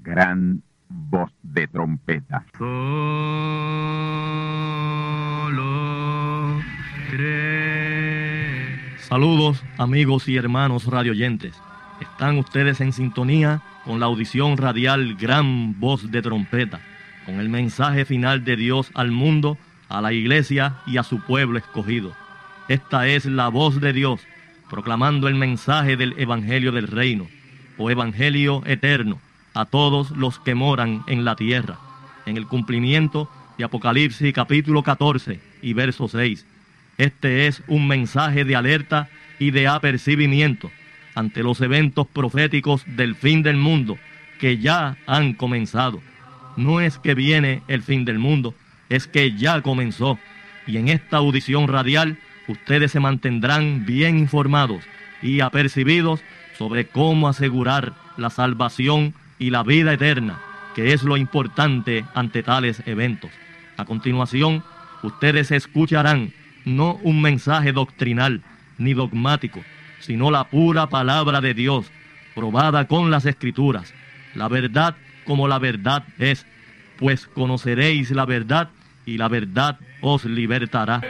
gran voz de trompeta. Solo cree. Saludos, amigos y hermanos radioyentes. Están ustedes en sintonía con la audición radial Gran Voz de Trompeta, con el mensaje final de Dios al mundo, a la iglesia y a su pueblo escogido. Esta es la voz de Dios, proclamando el mensaje del Evangelio del Reino, o Evangelio eterno, a todos los que moran en la tierra, en el cumplimiento de Apocalipsis capítulo 14 y verso 6. Este es un mensaje de alerta y de apercibimiento ante los eventos proféticos del fin del mundo que ya han comenzado. No es que viene el fin del mundo, es que ya comenzó. Y en esta audición radial, ustedes se mantendrán bien informados y apercibidos sobre cómo asegurar la salvación y la vida eterna, que es lo importante ante tales eventos. A continuación, ustedes escucharán no un mensaje doctrinal ni dogmático, sino la pura palabra de Dios, probada con las Escrituras, la verdad como la verdad es, pues conoceréis la verdad y la verdad os libertará.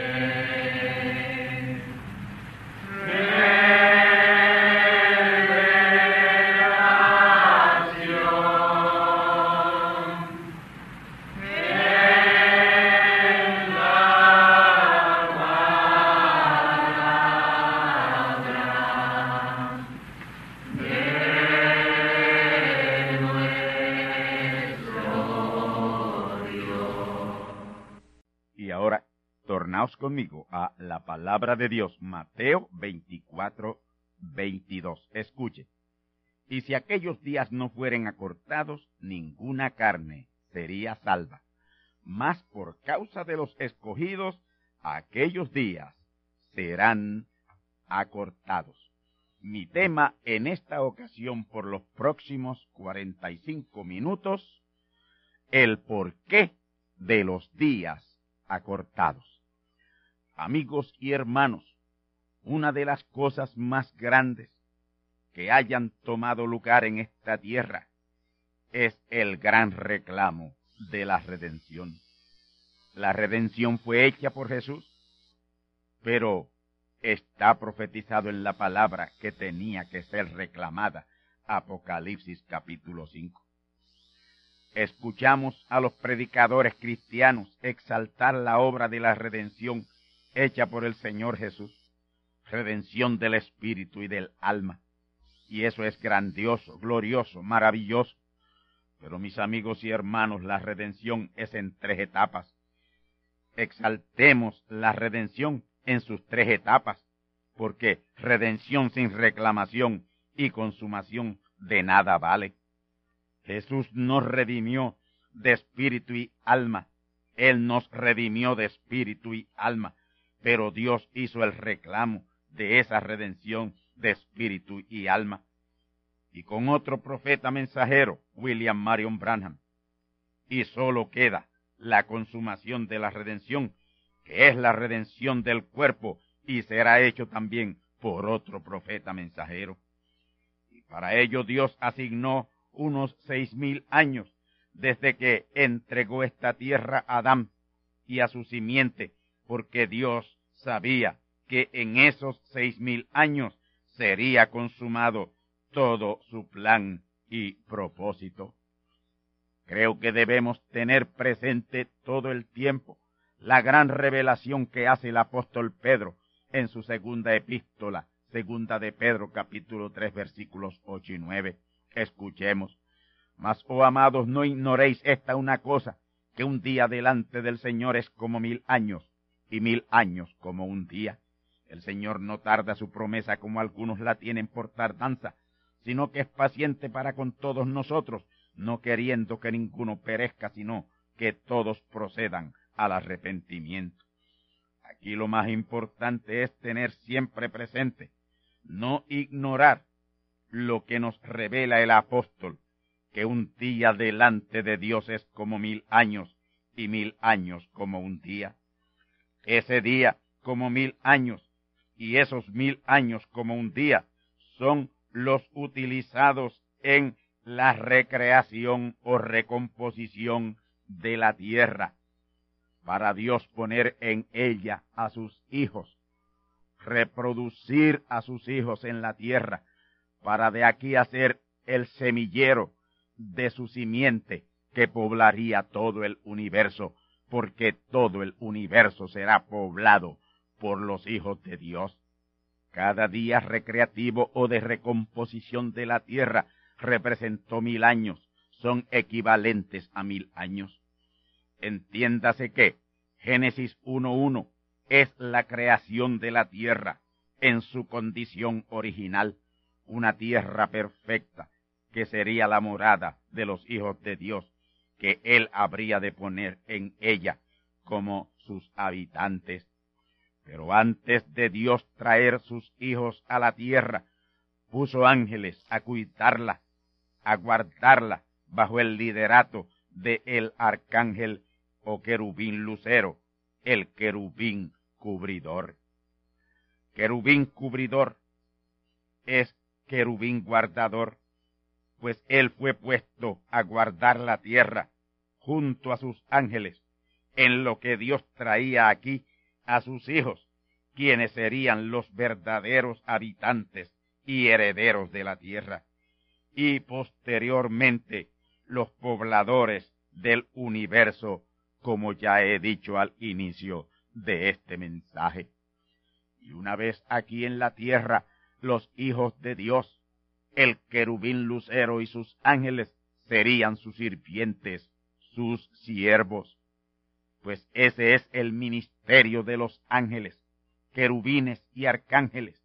Y ahora, tornaos conmigo a la palabra de Dios, Mateo 24:22. Escuche. Y si aquellos días no fueren acortados, ninguna carne sería salva. Mas por causa de los escogidos, aquellos días serán acortados. Mi tema en esta ocasión por los próximos 45 minutos, el porqué de los días acortados. Amigos y hermanos, una de las cosas más grandes que hayan tomado lugar en esta tierra es el gran reclamo de la redención. La redención fue hecha por Jesús, pero está profetizado en la palabra que tenía que ser reclamada. Apocalipsis capítulo 5. Escuchamos a los predicadores cristianos exaltar la obra de la redención hecha por el Señor Jesús, redención del espíritu y del alma. Y eso es grandioso, glorioso, maravilloso. Pero mis amigos y hermanos, la redención es en 3 etapas. Exaltemos la redención en sus 3 etapas, porque redención sin reclamación y consumación de nada vale. Jesús nos redimió de espíritu y alma. Él nos redimió de espíritu y alma, pero Dios hizo el reclamo de esa redención de espíritu y alma. Y con otro profeta mensajero, William Marion Branham, y solo queda la consumación de la redención, que es la redención del cuerpo, y será hecho también por otro profeta mensajero. Y para ello Dios asignó unos 6,000 años desde que entregó esta tierra a Adán y a su simiente, porque Dios sabía que en esos 6,000 años sería consumado todo su plan y propósito. Creo que debemos tener presente todo el tiempo la gran revelación que hace el apóstol Pedro en su segunda epístola, segunda de Pedro, capítulo 3, versículos 8 y 9. Escuchemos. Mas, oh amados, no ignoréis esta una cosa, que un día delante del Señor es como 1,000 años, y 1,000 años como un día. El Señor no tarda su promesa como algunos la tienen por tardanza, sino que es paciente para con todos nosotros, no queriendo que ninguno perezca, sino que todos procedan al arrepentimiento. Aquí lo más importante es tener siempre presente, no ignorar lo que nos revela el apóstol, que un día delante de Dios es como 1,000 años, y 1,000 años como un día. Ese día como 1,000 años, y esos 1,000 años como un día, son los utilizados en la recreación o recomposición de la tierra, para Dios poner en ella a sus hijos, reproducir a sus hijos en la tierra, para de aquí hacer el semillero de su simiente que poblaría todo el universo, porque todo el universo será poblado por los hijos de Dios. Cada día recreativo o de recomposición de la tierra representó 1000 años, son equivalentes a 1000 años. Entiéndase que Génesis 1:1 es la creación de la tierra en su condición original, una tierra perfecta que sería la morada de los hijos de Dios, que Él habría de poner en ella como sus habitantes. Pero antes de Dios traer sus hijos a la tierra, puso ángeles a cuidarla, a guardarla bajo el liderato de el arcángel o querubín lucero, el querubín cubridor. Querubín cubridor es querubín guardador, pues él fue puesto a guardar la tierra junto a sus ángeles, en lo que Dios traía aquí a sus hijos, quienes serían los verdaderos habitantes y herederos de la tierra, y posteriormente los pobladores del universo, como ya he dicho al inicio de este mensaje. Y una vez aquí en la tierra, los hijos de Dios, el querubín lucero y sus ángeles serían sus sirvientes, sus siervos, pues ese es el ministerio de los ángeles, querubines y arcángeles,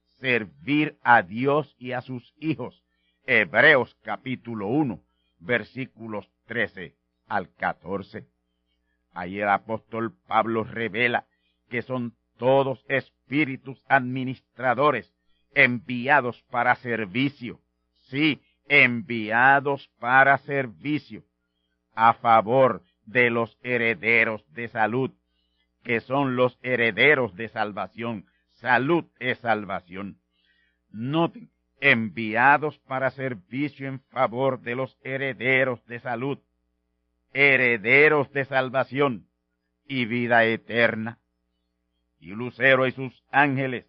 servir a Dios y a sus hijos. Hebreos capítulo 1, versículos 13 al 14. Ahí el apóstol Pablo revela que son todos espíritus administradores enviados para servicio, sí, enviados para servicio, a favor de los herederos de salud, que son los herederos de salvación. Salud es salvación. Noten, enviados para servicio en favor de los herederos de salud, herederos de salvación y vida eterna. Y Lucero y sus ángeles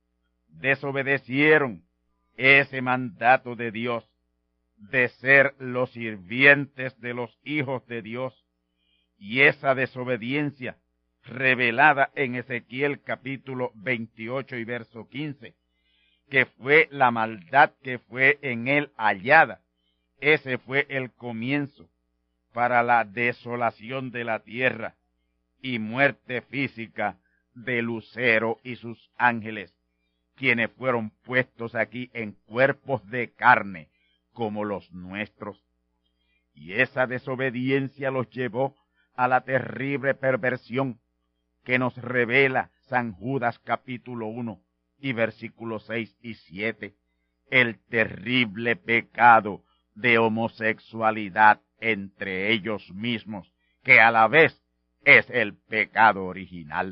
desobedecieron ese mandato de Dios de ser los sirvientes de los hijos de Dios, y esa desobediencia revelada en Ezequiel capítulo 28 y verso 15, que fue la maldad que fue en él hallada. Ese fue el comienzo para la desolación de la tierra y muerte física de Lucero y sus ángeles, quienes fueron puestos aquí en cuerpos de carne como los nuestros. Y esa desobediencia los llevó a la terrible perversión que nos revela San Judas capítulo 1 y versículos 6 y 7, el terrible pecado de homosexualidad entre ellos mismos, que a la vez es el pecado original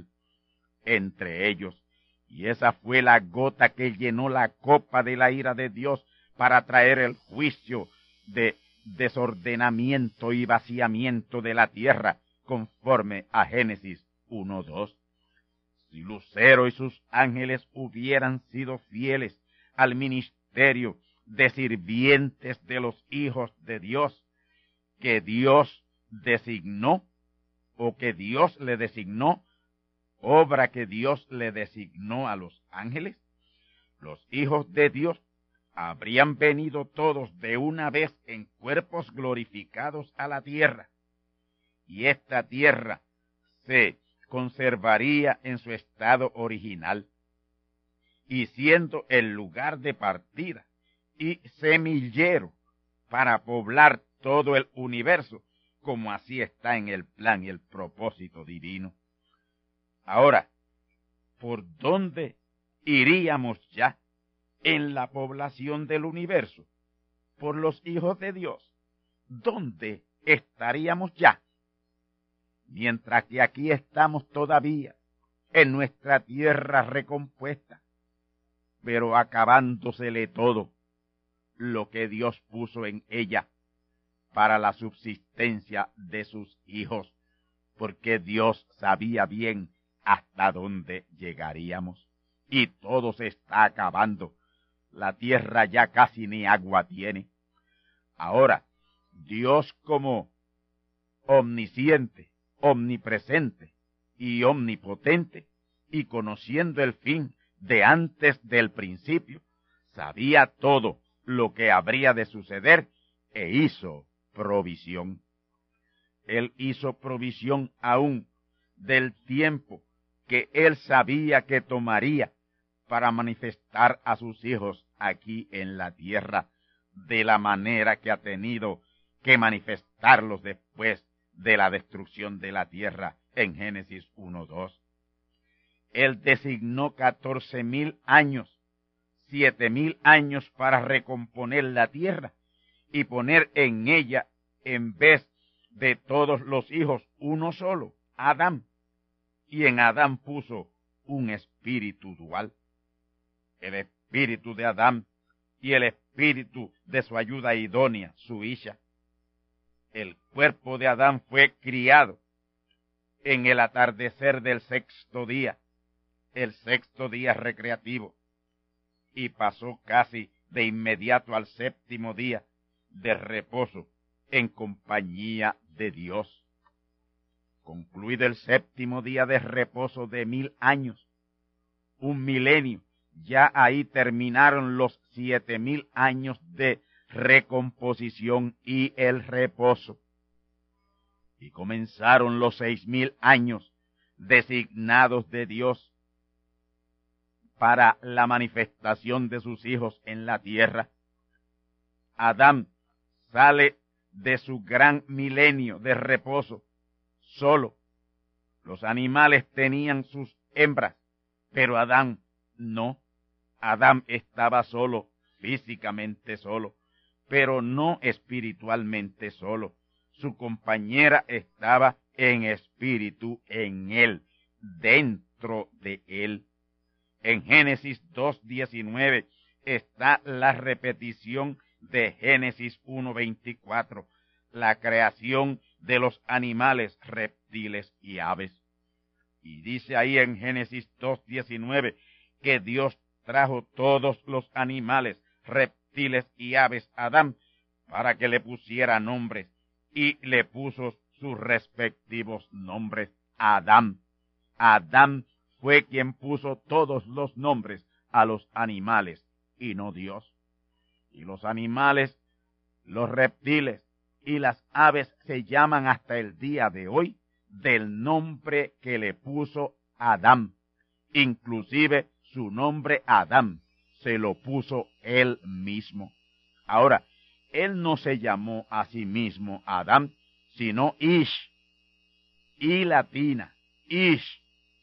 entre ellos. Y esa fue la gota que llenó la copa de la ira de Dios para traer el juicio de desordenamiento y vaciamiento de la tierra, conforme a Génesis 1:2. Si Lucero y sus ángeles hubieran sido fieles al ministerio de sirvientes de los hijos de Dios, que Dios designó, o que Dios le designó, obra que Dios le designó a los ángeles, los hijos de Dios habrían venido todos de una vez en cuerpos glorificados a la tierra, y esta tierra se conservaría en su estado original, y siendo el lugar de partida y semillero para poblar todo el universo, como así está en el plan y el propósito divino. Ahora, ¿por dónde iríamos ya en la población del universo? Por los hijos de Dios. ¿Dónde estaríamos ya? Mientras que aquí estamos todavía en nuestra tierra recompuesta, pero acabándosele todo, lo que Dios puso en ella para la subsistencia de sus hijos, porque Dios sabía bien hasta dónde llegaríamos. Y todo se está acabando. La tierra ya casi ni agua tiene. Ahora, Dios como omnisciente, omnipresente y omnipotente, y conociendo el fin de antes del principio, sabía todo lo que habría de suceder e hizo provisión. Él hizo provisión aún del tiempo que él sabía que tomaría para manifestar a sus hijos aquí en la tierra de la manera que ha tenido que manifestarlos después de la destrucción de la tierra en Génesis 1:2. Él designó 14,000 años, 7,000 años para recomponer la tierra y poner en ella, en vez de todos los hijos, uno solo, Adán. Y en Adán puso un espíritu dual. El espíritu de Adán y el espíritu de su ayuda idónea, su Isha. El cuerpo de Adán fue criado en el atardecer del sexto día, el sexto día recreativo, y pasó casi de inmediato al séptimo día de reposo en compañía de Dios. Concluido el séptimo día de reposo de 1,000 años, un milenio, ya ahí terminaron los 7,000 años de recomposición y el reposo. Y comenzaron los 6,000 años designados de Dios para la manifestación de sus hijos en la tierra. Adán sale de su gran milenio de reposo solo. Los animales tenían sus hembras, pero Adán no. Adán estaba solo, físicamente solo, pero no espiritualmente solo. Su compañera estaba en espíritu en él, dentro de él. En Génesis 2:19 está la repetición de Génesis 1:24, la creación de los animales, reptiles y aves. Y dice ahí en Génesis 2:19 que Dios trajo todos los animales, reptiles y aves a Adán para que le pusiera nombres, y le puso sus respectivos nombres a Adán. Adán fue quien puso todos los nombres a los animales y no Dios. Y los animales, los reptiles y las aves se llaman hasta el día de hoy del nombre que le puso Adán. Inclusive su nombre Adán se lo puso él mismo. Ahora, él no se llamó a sí mismo Adán, sino Ish, y latina, Ish.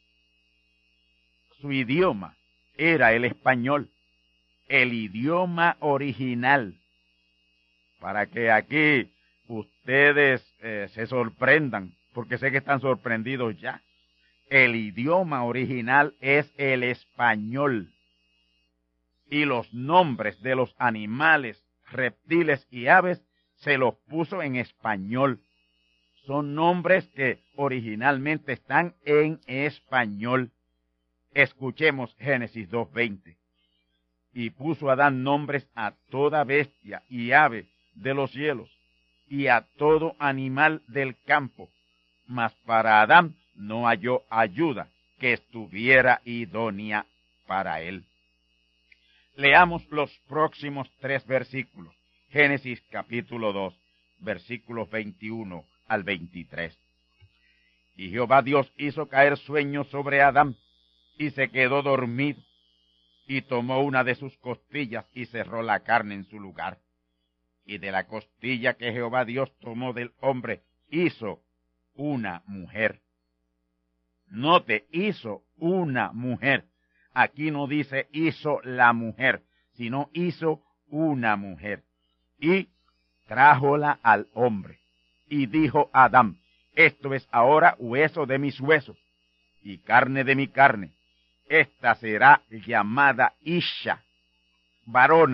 Su idioma era el español, el idioma original, para que aquí ustedes se sorprendan, porque sé que están sorprendidos ya. El idioma original es el español, y los nombres de los animales, reptiles y aves se los puso en español. Son nombres que originalmente están en español. Escuchemos Génesis 2:20. Y puso Adán nombres a toda bestia y ave de los cielos, y a todo animal del campo, mas para Adán no halló ayuda que estuviera idónea para él. Leamos los próximos 3 versículos. Génesis capítulo 2, versículos 21 al 23. Y Jehová Dios hizo caer sueño sobre Adán, y se quedó dormido, y tomó una de sus costillas y cerró la carne en su lugar. Y de la costilla que Jehová Dios tomó del hombre, hizo una mujer. Note, hizo una mujer. Aquí no dice hizo la mujer, sino hizo una mujer. Y trájola al hombre. Y dijo Adán, esto es ahora hueso de mis huesos y carne de mi carne. Esta será llamada Isha, varona,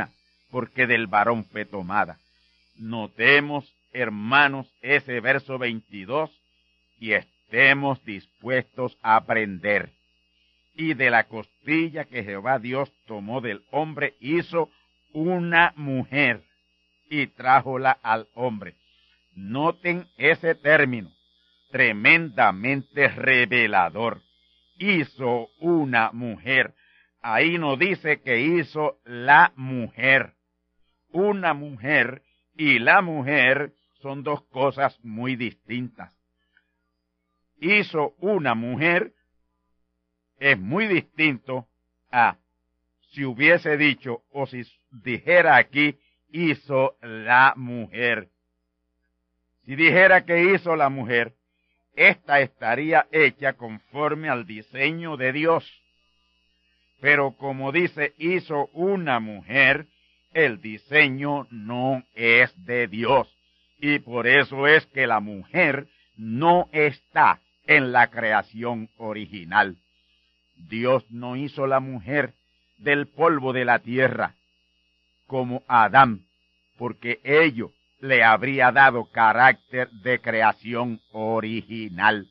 porque del varón fue tomada. Notemos, hermanos, ese verso 22 y estemos dispuestos a aprender. Y de la costilla que Jehová Dios tomó del hombre, hizo una mujer y trájola al hombre. Noten ese término, tremendamente revelador. Hizo una mujer. Ahí no dice que hizo la mujer. Una mujer y la mujer son dos cosas muy distintas. Hizo una mujer es muy distinto a si hubiese dicho o si dijera aquí hizo la mujer. Si dijera que hizo la mujer, esta estaría hecha conforme al diseño de Dios. Pero como dice hizo una mujer, el diseño no es de Dios. Y por eso es que la mujer no está en la creación original. Dios no hizo la mujer del polvo de la tierra como Adán, porque ello le habría dado carácter de creación original.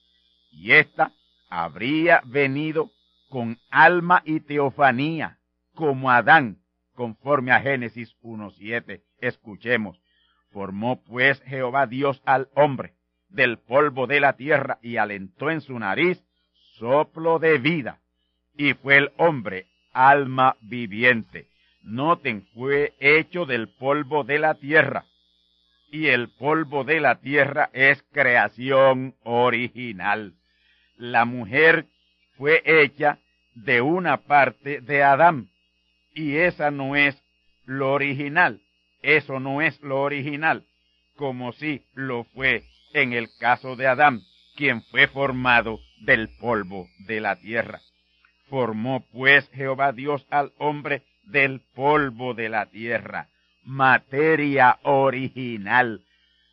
Y ésta habría venido con alma y teofanía, como Adán, conforme a Génesis 1:7. Escuchemos. Formó pues Jehová Dios al hombre del polvo de la tierra y alentó en su nariz soplo de vida, y fue el hombre alma viviente. Noten, fue hecho del polvo de la tierra, y el polvo de la tierra es creación original. La mujer fue hecha de una parte de Adán, y esa no es lo original. Eso no es lo original, como si lo fue en el caso de Adán, quien fue formado del polvo de la tierra. Formó pues Jehová Dios al hombre del polvo de la tierra, materia original.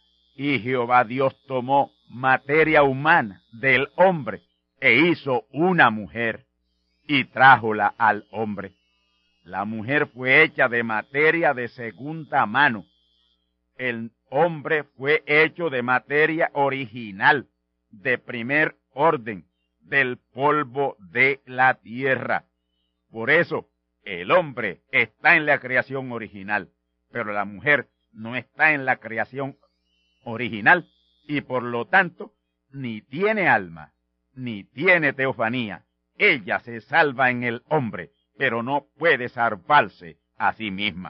Y Jehová Dios tomó materia humana del hombre e hizo una mujer y trájola al hombre. La mujer fue hecha de materia de segunda mano. El hombre fue hecho de materia original, de primer orden, del polvo de la tierra. Por eso, el hombre está en la creación original, pero la mujer no está en la creación original y por lo tanto ni tiene alma, ni tiene teofanía. Ella se salva en el hombre, pero no puede salvarse a sí misma.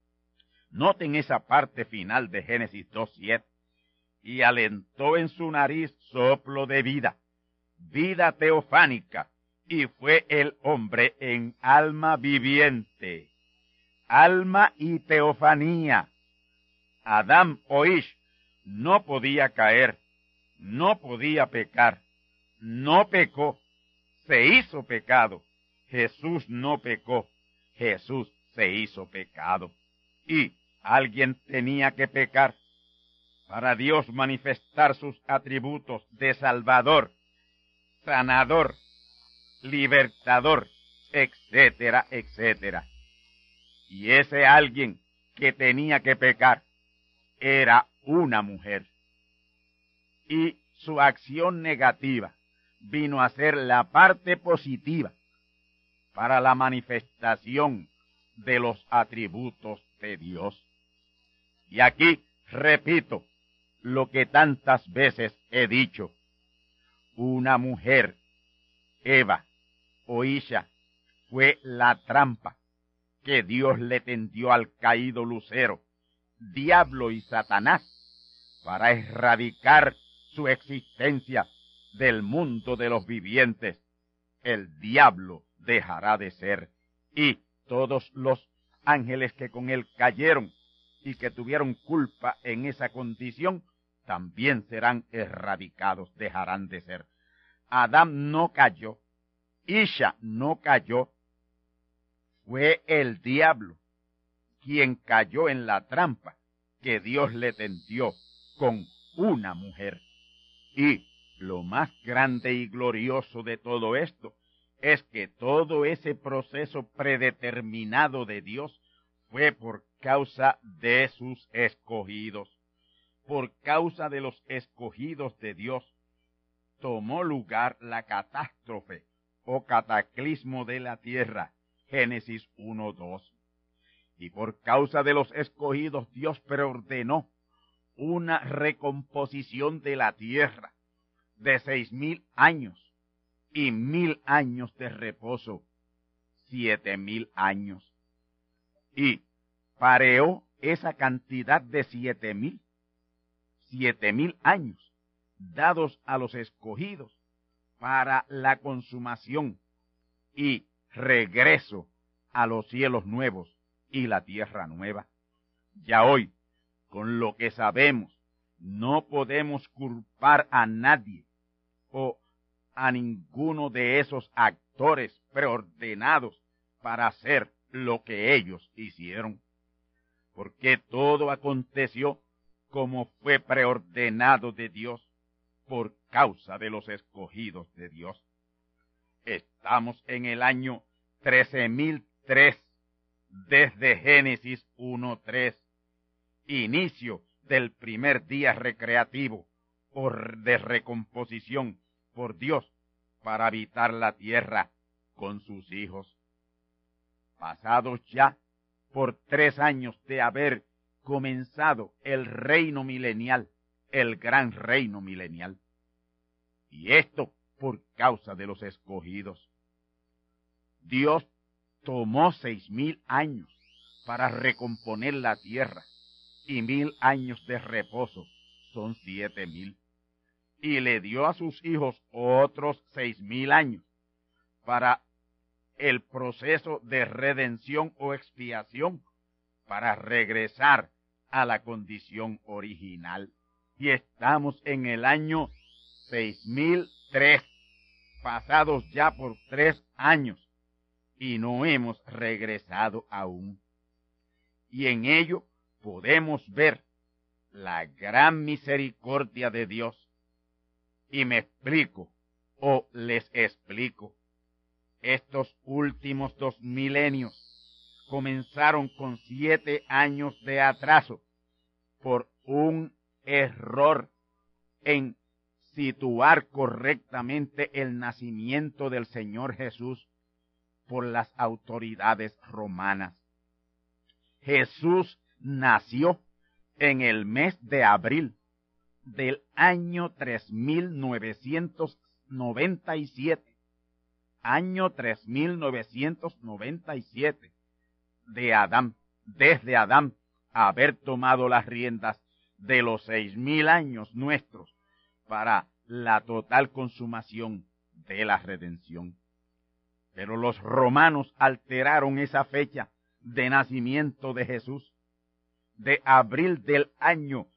Noten esa parte final de Génesis 2:7. Y alentó en su nariz soplo de vida, vida teofánica, y fue el hombre en alma viviente. Alma y teofanía. Adán o Ish no podía caer, no podía pecar, no pecó, se hizo pecado. Jesús no pecó, Jesús se hizo pecado. Y alguien tenía que pecar para Dios manifestar sus atributos de Salvador, sanador, libertador, etcétera, etcétera. Y ese alguien que tenía que pecar era una mujer. Y su acción negativa vino a ser la parte positiva para la manifestación de los atributos de Dios. Y aquí repito lo que tantas veces he dicho. Una mujer, Eva o Isha, fue la trampa que Dios le tendió al caído lucero, diablo y Satanás, para erradicar su existencia del mundo de los vivientes. El diablo dejará de ser, y todos los ángeles que con él cayeron y que tuvieron culpa en esa condición, también serán erradicados, dejarán de ser. Adán no cayó, Isha no cayó, fue el diablo quien cayó en la trampa que Dios le tendió con una mujer. Y lo más grande y glorioso de todo esto es que todo ese proceso predeterminado de Dios fue por causa de sus escogidos. Por causa de los escogidos de Dios, tomó lugar la catástrofe o cataclismo de la tierra, Génesis 1:2. Y por causa de los escogidos, Dios preordenó una recomposición de la tierra de 6,000 años y 1,000 años de reposo, 7,000 años. Y pareó esa cantidad de 7,000 años dados a los escogidos para la consumación y regreso a los cielos nuevos y la tierra nueva. Ya hoy, con lo que sabemos, no podemos culpar a nadie o a ninguno de esos actores preordenados para hacer lo que ellos hicieron, porque todo aconteció como fue preordenado de Dios por causa de los escogidos de Dios. Estamos en el año 13,003 desde Génesis 1:3, inicio del primer día recreativo o de recomposición por Dios para habitar la tierra con sus hijos. Pasados ya por 3 años de haber comenzado el reino milenial, el gran reino milenial. Y esto por causa de los escogidos. Dios tomó 6,000 años para recomponer la tierra y 1,000 años de reposo, son 7,000. Y le dio a sus hijos otros 6,000 años para el proceso de redención o expiación, para regresar a la condición original. Y estamos en el año 6,003, pasados ya por 3 años, y no hemos regresado aún. Y en ello podemos ver la gran misericordia de Dios. Y me explico, o les explico. Estos últimos 2 milenios comenzaron con 7 años de atraso por un error en situar correctamente el nacimiento del Señor Jesús por las autoridades romanas. Jesús nació en el mes de abril del año 3997, año 3997 de Adán, desde Adán haber tomado las riendas de los 6,000 años nuestros para la total consumación de la redención. Pero los romanos alteraron esa fecha de nacimiento de Jesús, de abril del año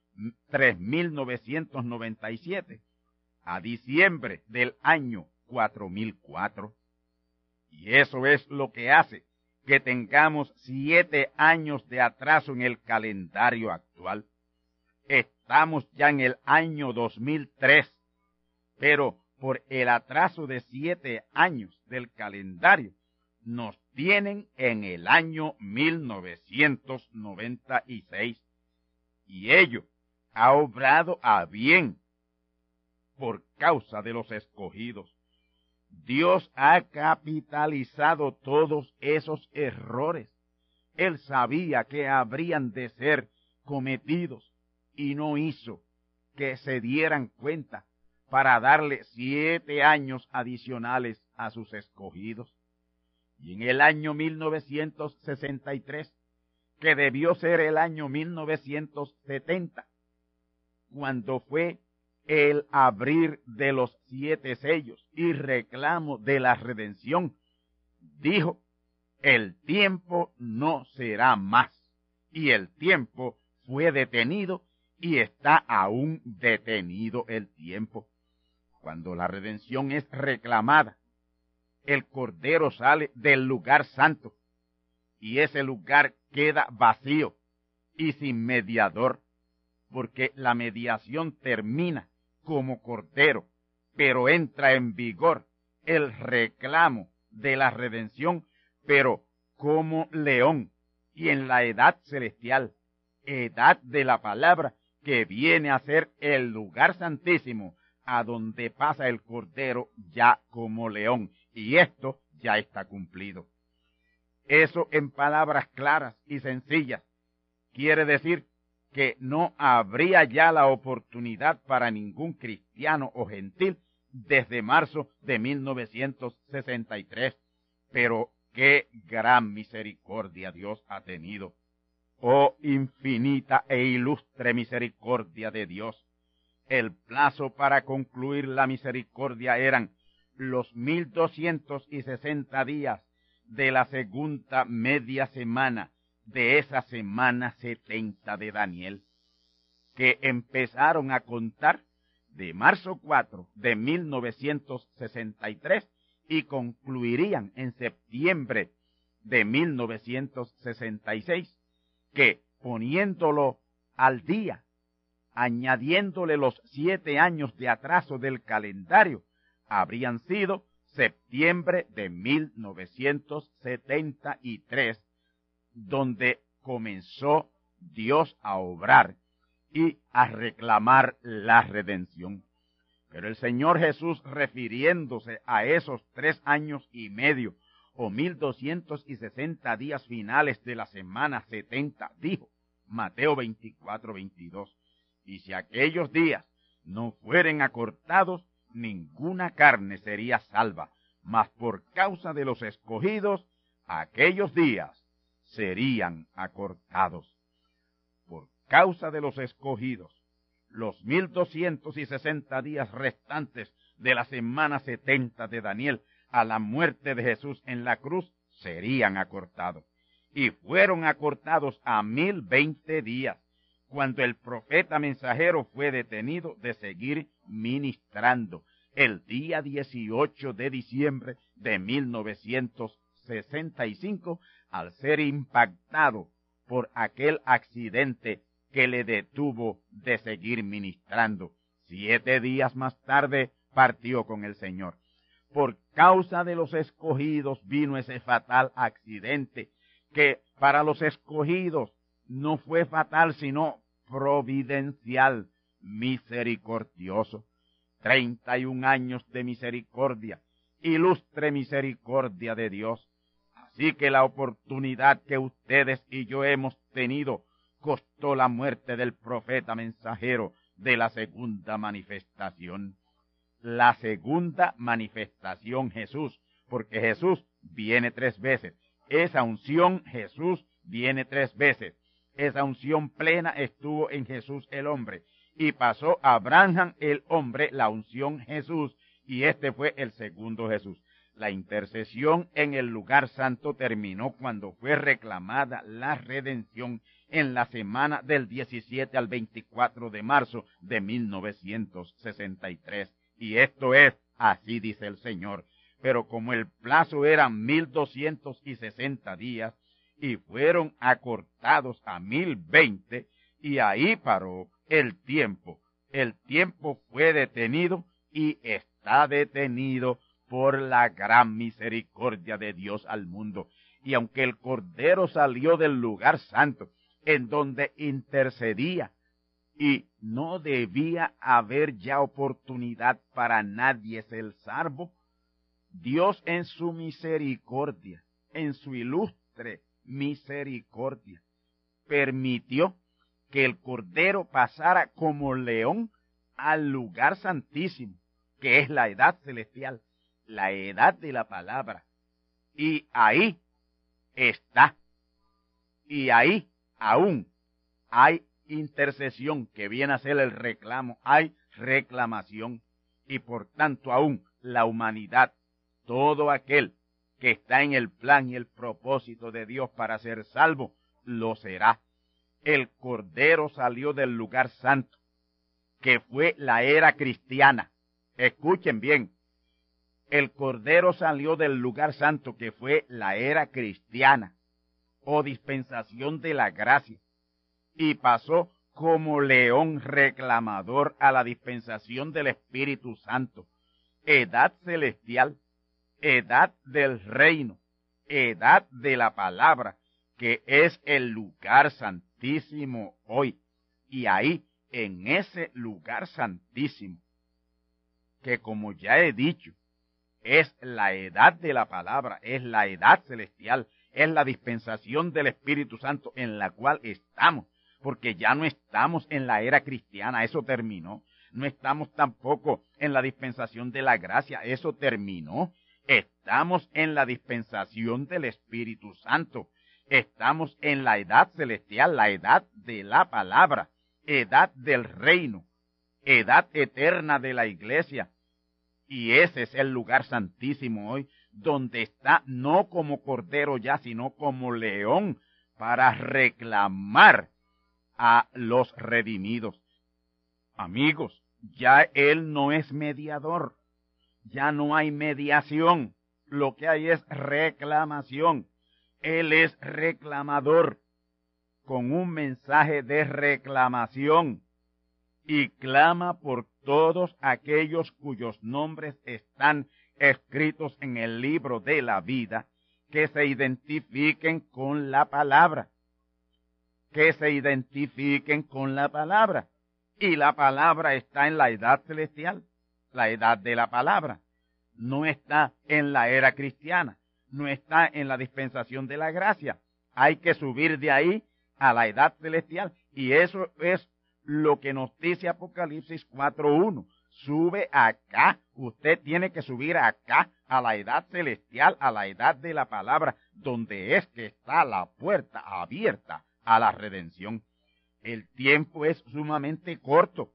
3997 a diciembre del año 4004. Y eso es lo que hace que tengamos 7 años de atraso en el calendario actual. Estamos ya en el año 2003, pero por el atraso de 7 años del calendario, nos tienen en el año 1996. Y ello ha obrado a bien por causa de los escogidos. Dios ha capitalizado todos esos errores. Él sabía que habrían de ser cometidos y no hizo que se dieran cuenta para darle 7 años adicionales a sus escogidos. Y en el año 1963, que debió ser el año 1970, cuando fue el abrir de los 7 sellos y reclamo de la redención, dijo: el tiempo no será más. Y el tiempo fue detenido y está aún detenido el tiempo. Cuando la redención es reclamada, el Cordero sale del lugar santo y ese lugar queda vacío y sin mediador, porque la mediación termina como Cordero, pero entra en vigor el reclamo de la redención, pero como león, y en la edad celestial, edad de la palabra, que viene a ser el lugar santísimo, a donde pasa el Cordero ya como león, y esto ya está cumplido. Eso en palabras claras y sencillas quiere decir que no habría ya la oportunidad para ningún cristiano o gentil desde marzo de 1963. Pero qué gran misericordia Dios ha tenido. Oh infinita e ilustre misericordia de Dios. El plazo para concluir la misericordia eran los 1260 días de la segunda media semana de esa semana 70 de Daniel, que empezaron a contar de marzo 4 de 1963 y concluirían en septiembre de 1966, que poniéndolo al día, añadiéndole los 7 años de atraso del calendario, habrían sido septiembre de 1973, donde comenzó Dios a obrar y a reclamar la redención. Pero el Señor Jesús, refiriéndose a esos 3 años y medio o 1260 días finales de la semana 70, dijo, Mateo 24:22, y si aquellos días no fueren acortados, ninguna carne sería salva, mas por causa de los escogidos, aquellos días serían acortados. Por causa de los escogidos, los 1260 días restantes de la semana 70 de Daniel a la muerte de Jesús en la cruz serían acortados. Y fueron acortados a 1020 días, cuando el profeta mensajero fue detenido de seguir ministrando el día 18 de diciembre de 1965, al ser impactado por aquel accidente que le detuvo de seguir ministrando. 7 días más tarde partió con el Señor. Por causa de los escogidos vino ese fatal accidente, que para los escogidos no fue fatal, sino providencial, misericordioso. 31 años de misericordia, ilustre misericordia de Dios. Así que la oportunidad que ustedes y yo hemos tenido costó la muerte del profeta mensajero de la segunda manifestación. La segunda manifestación Jesús, porque Jesús viene 3 veces. Esa unción Jesús viene 3 veces. Esa unción plena estuvo en Jesús el hombre, y pasó a Abraham el hombre la unción Jesús, y este fue el segundo Jesús. La intercesión en el lugar santo terminó cuando fue reclamada la redención en la semana del 17 al 24 de marzo de 1963. Y esto es, así dice el Señor. Pero como el plazo era 1260 días, y fueron acortados a 1020, y ahí paró el tiempo. El tiempo fue detenido y está detenido por la gran misericordia de Dios al mundo. Y aunque el Cordero salió del lugar santo, en donde intercedía, y no debía haber ya oportunidad para nadie ser salvo, Dios en su misericordia, en su ilustre misericordia, permitió que el Cordero pasara como león al lugar santísimo, que es la edad celestial, la edad de la palabra. Y ahí está. Y ahí aún hay intercesión, que viene a ser el reclamo, hay reclamación. Y por tanto aún la humanidad, todo aquel que está en el plan y el propósito de Dios para ser salvo, lo será. El Cordero salió del lugar santo, que fue la era cristiana. Escuchen bien, el Cordero salió del lugar santo, que fue la era cristiana, o dispensación de la gracia, y pasó como león reclamador a la dispensación del Espíritu Santo, edad celestial, edad del reino, edad de la palabra, que es el lugar santísimo hoy. Y ahí, en ese lugar santísimo, que como ya he dicho, es la edad de la palabra, es la edad celestial, es la dispensación del Espíritu Santo en la cual estamos, porque ya no estamos en la era cristiana, eso terminó. No estamos tampoco en la dispensación de la gracia, eso terminó. Estamos en la dispensación del Espíritu Santo. Estamos en la edad celestial, la edad de la palabra, edad del reino, edad eterna de la iglesia. Y ese es el lugar santísimo hoy, donde está no como cordero ya, sino como león, para reclamar a los redimidos. Amigos, ya Él no es mediador, ya no hay mediación, lo que hay es reclamación. Él es reclamador, con un mensaje de reclamación, y clama por todos aquellos cuyos nombres están escritos en el libro de la vida, que se identifiquen con la palabra, que se identifiquen con la palabra. Y la palabra está en la edad celestial, la edad de la palabra. No está en la era cristiana, no está en la dispensación de la gracia. Hay que subir de ahí a la edad celestial. Y eso es lo que nos dice Apocalipsis 4:1. Sube acá, usted tiene que subir acá a la edad celestial, a la edad de la palabra, donde es que está la puerta abierta a la redención. El tiempo es sumamente corto.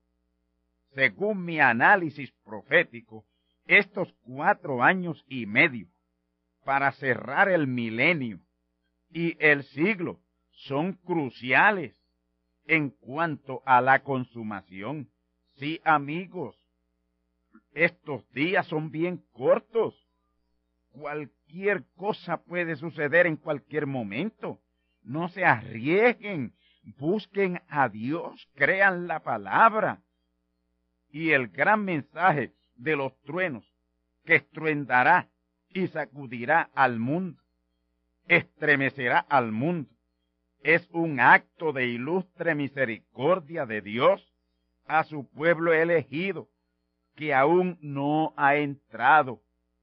Según mi análisis profético, estos 4 años y medio para cerrar el milenio y el siglo son cruciales en cuanto a la consumación. Sí, amigos, estos días son bien cortos. Cualquier cosa puede suceder en cualquier momento. No se arriesguen, busquen a Dios, crean la palabra. Y el gran mensaje de los truenos que estruendará y sacudirá al mundo, estremecerá al mundo, es un acto de ilustre misericordia de Dios a su pueblo elegido, que aún no ha entrado.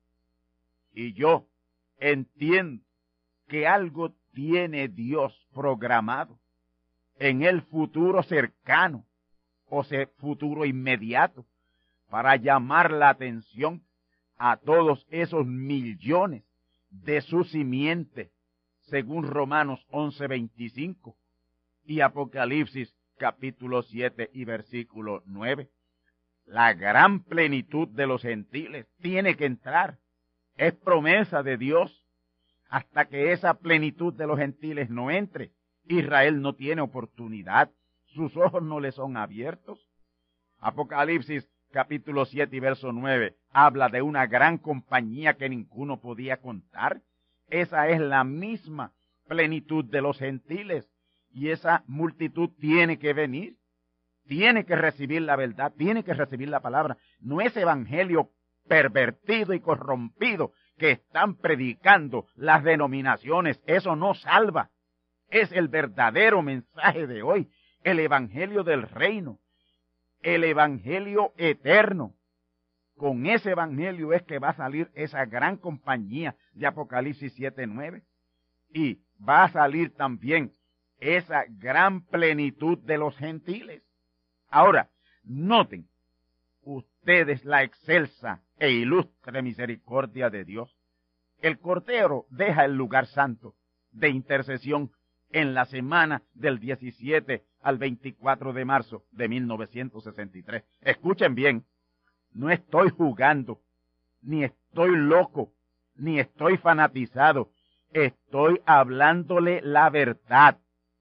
Y yo entiendo que algo tiene Dios programado en el futuro cercano o futuro inmediato para llamar la atención a todos esos millones de su simiente, según Romanos 11:25 y Apocalipsis capítulo 7 y versículo 9. La gran plenitud de los gentiles tiene que entrar. Es promesa de Dios. Hasta que esa plenitud de los gentiles no entre, Israel no tiene oportunidad. Sus ojos no le son abiertos. Apocalipsis capítulo 7 y verso 9 habla de una gran compañía que ninguno podía contar. Esa es la misma plenitud de los gentiles. Y esa multitud tiene que venir. Tiene que recibir la verdad, tiene que recibir la palabra. No es evangelio pervertido y corrompido que están predicando las denominaciones. Eso no salva. Es el verdadero mensaje de hoy, el evangelio del reino, el evangelio eterno. Con ese evangelio es que va a salir esa gran compañía de Apocalipsis 7:9. Y va a salir también esa gran plenitud de los gentiles. Ahora, noten ustedes la excelsa e ilustre misericordia de Dios. El Cordero deja el lugar santo de intercesión en la semana del 17 al 24 de marzo de 1963. Escuchen bien, no estoy jugando, ni estoy loco, ni estoy fanatizado. Estoy hablándole la verdad.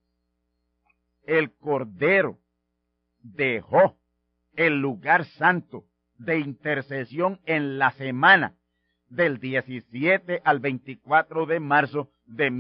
El Cordero dejó el lugar santo de intercesión en la semana del 17 al 24 de marzo de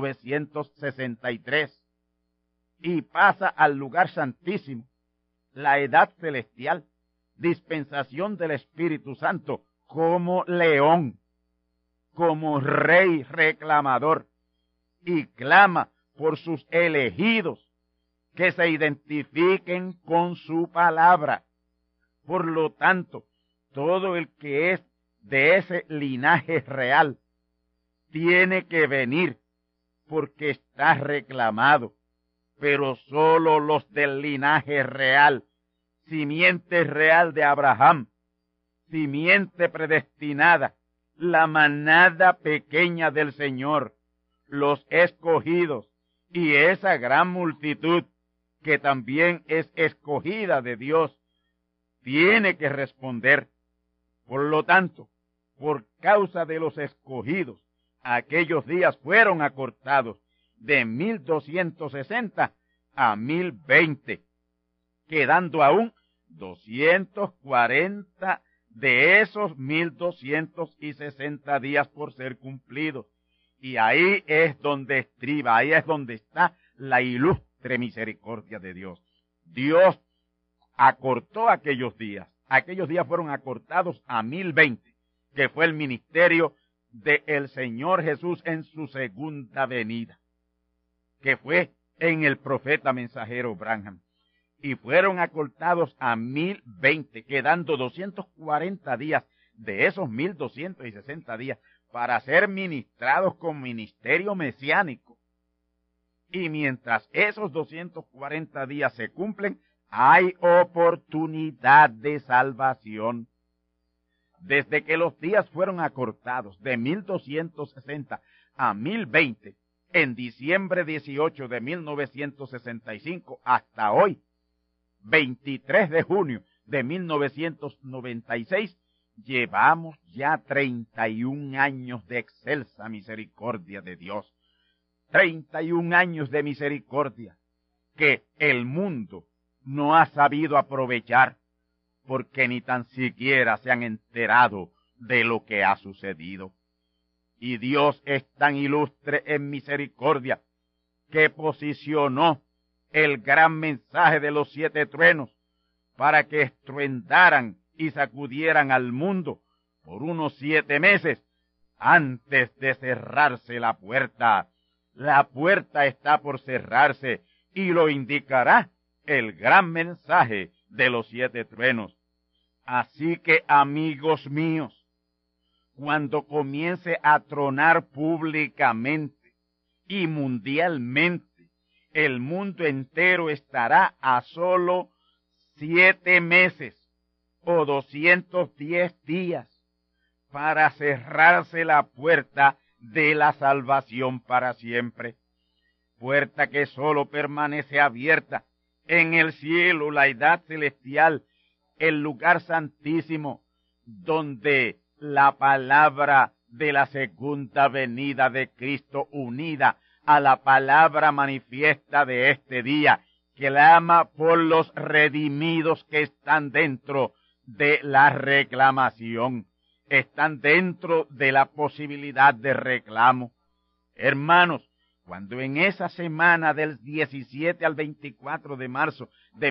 1963 y pasa al lugar santísimo, la edad celestial, dispensación del Espíritu Santo, como león, como rey reclamador, y clama por sus elegidos, que se identifiquen con su palabra. Por lo tanto, todo el que es de ese linaje real tiene que venir porque está reclamado, pero solo los del linaje real, simiente real de Abraham, simiente predestinada, la manada pequeña del Señor, los escogidos y esa gran multitud que también es escogida de Dios, tiene que responder. Por lo tanto, por causa de los escogidos, aquellos días fueron acortados de 1260 a 1020, quedando aún 240 de esos 1260 días por ser cumplidos. Y ahí es donde estriba, ahí es donde está la ilustre misericordia de Dios. Dios acortó aquellos días. Aquellos días fueron acortados a 1020, que fue el ministerio del Señor Jesús en su segunda venida, que fue en el profeta mensajero Branham. Y fueron acortados a 1020, quedando 240 días de esos 1260 días para ser ministrados con ministerio mesiánico. Y mientras esos 240 días se cumplen, hay oportunidad de salvación. Desde que los días fueron acortados de 1260 a 1020, en diciembre 18 de 1965 hasta hoy, 23 de junio de 1996, llevamos ya 31 años de excelsa misericordia de Dios. 31 años de misericordia que el mundo no ha sabido aprovechar, porque ni tan siquiera se han enterado de lo que ha sucedido. Y Dios es tan ilustre en misericordia que posicionó el gran mensaje de los 7 truenos para que estruendaran y sacudieran al mundo por unos 7 meses antes de cerrarse la puerta. La puerta está por cerrarse y lo indicará el gran mensaje de los 7 truenos. Así que, amigos míos, cuando comience a tronar públicamente y mundialmente, el mundo entero estará a solo 7 meses o 210 días para cerrarse la puerta de la salvación para siempre. Puerta que solo permanece abierta en el cielo, la edad celestial, el lugar santísimo, donde la palabra de la segunda venida de Cristo unida a la palabra manifiesta de este día, clama por los redimidos que están dentro de la reclamación, están dentro de la posibilidad de reclamo. Hermanos, cuando en esa semana del 17 al 24 de marzo de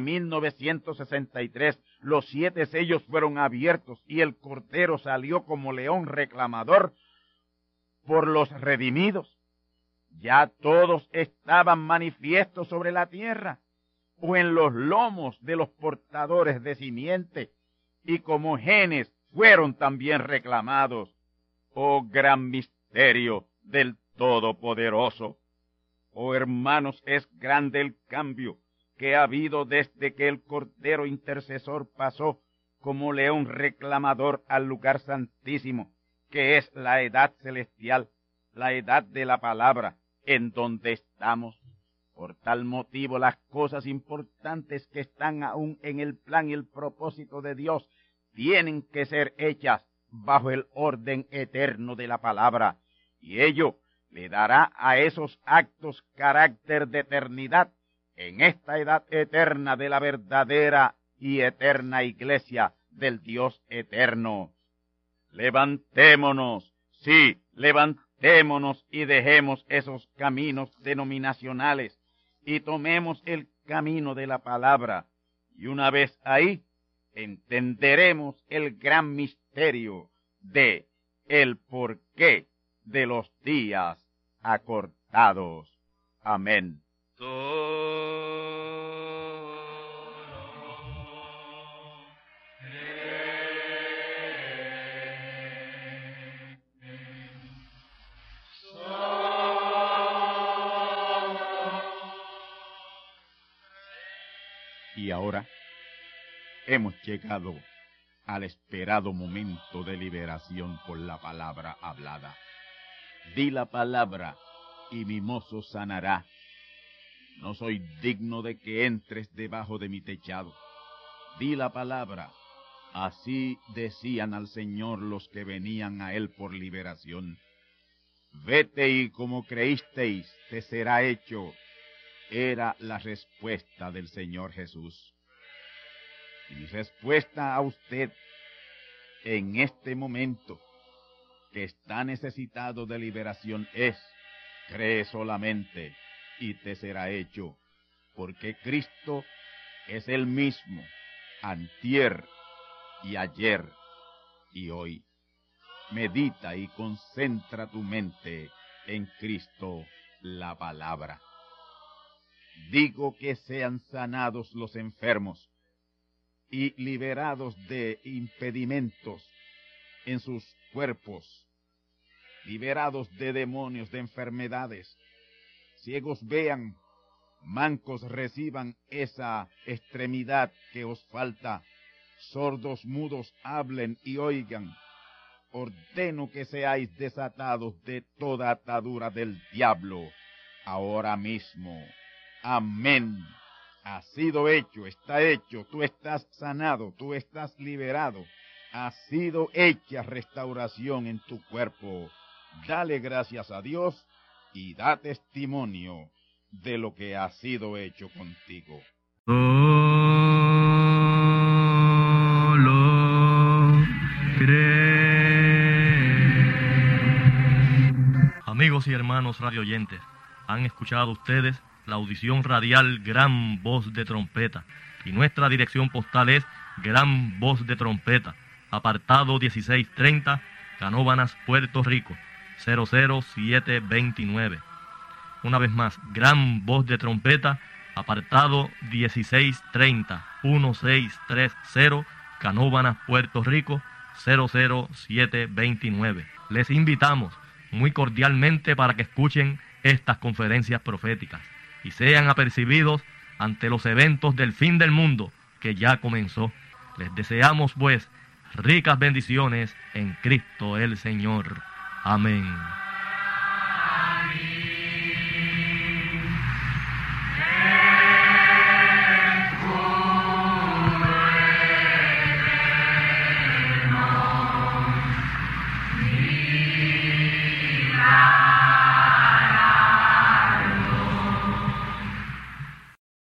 1963 los 7 sellos fueron abiertos y el Cordero salió como león reclamador por los redimidos, ya todos estaban manifiestos sobre la tierra o en los lomos de los portadores de simiente, y como genes fueron también reclamados. Oh gran misterio del Todopoderoso. Oh hermanos, es grande el cambio que ha habido desde que el Cordero Intercesor pasó como león reclamador al lugar santísimo, que es la edad celestial, la edad de la palabra, en donde estamos. Por tal motivo, las cosas importantes que están aún en el plan y el propósito de Dios tienen que ser hechas bajo el orden eterno de la palabra, y ello le dará a esos actos carácter de eternidad en esta edad eterna de la verdadera y eterna iglesia del Dios eterno. Levantémonos, sí, levantémonos y dejemos esos caminos denominacionales y tomemos el camino de la palabra, y una vez ahí entenderemos el gran misterio de el porqué de los días acortados. Amén. Y ahora hemos llegado al esperado momento de liberación por la palabra hablada. Di la palabra y mi mozo sanará. No soy digno de que entres debajo de mi techado. Di la palabra. Así decían al Señor los que venían a él por liberación. Vete y como creísteis, te será hecho. Era la respuesta del Señor Jesús. Y mi respuesta a usted en este momento que está necesitado de liberación es: cree solamente y te será hecho, porque Cristo es el mismo, antier y ayer y hoy. Medita y concentra tu mente en Cristo, la palabra. Digo que sean sanados los enfermos y liberados de impedimentos en sus cuerpos, liberados de demonios, de enfermedades. Ciegos vean, mancos reciban esa extremidad que os falta, sordos mudos hablen y oigan. Ordeno que seáis desatados de toda atadura del diablo ahora mismo. Amén. Ha sido hecho, está hecho, tú estás sanado, tú estás liberado. Ha sido hecha restauración en tu cuerpo. Dale gracias a Dios y da testimonio de lo que ha sido hecho contigo. Solo Amigos y hermanos radioyentes, han escuchado ustedes la audición radial Gran Voz de Trompeta, y nuestra dirección postal es Gran Voz de Trompeta, apartado 1630, Canóvanas, Puerto Rico, 00729. Una vez más, Gran Voz de Trompeta, apartado 1630, 1630, Canóvanas, Puerto Rico, 00729. Les invitamos muy cordialmente para que escuchen estas conferencias proféticas y sean apercibidos ante los eventos del fin del mundo que ya comenzó. Les deseamos, pues, ricas bendiciones en Cristo el Señor. Amén.